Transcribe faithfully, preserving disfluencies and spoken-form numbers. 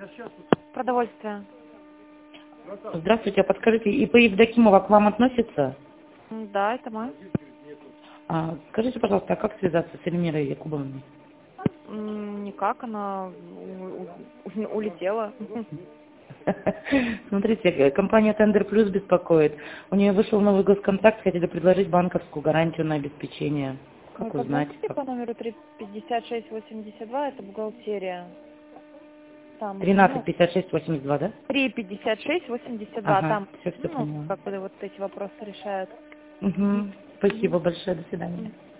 Продовольствие. Здравствуйте, а подскажите, ИП Евдокимова к вам относится? М, Да, это мой. А, скажите, пожалуйста, а как связаться с Эльмирой Якубовной? М, Никак, она у- у- улетела. Смотрите, э, компания Тендер Плюс беспокоит. У нее вышел новый госконтракт, хотели предложить банковскую гарантию на обеспечение. Вы Как узнать? позвоните Как? по номеру три пятьдесят шесть восемьдесят два, это бухгалтерия. Там, тринадцать ну, пятьдесят шесть восемьдесят два, да? три пятьдесят шесть восемьдесят два, Ага, там, все, все ну, поняла. как бы вот эти вопросы решают. Угу. Мгм. Спасибо большое, до свидания. М.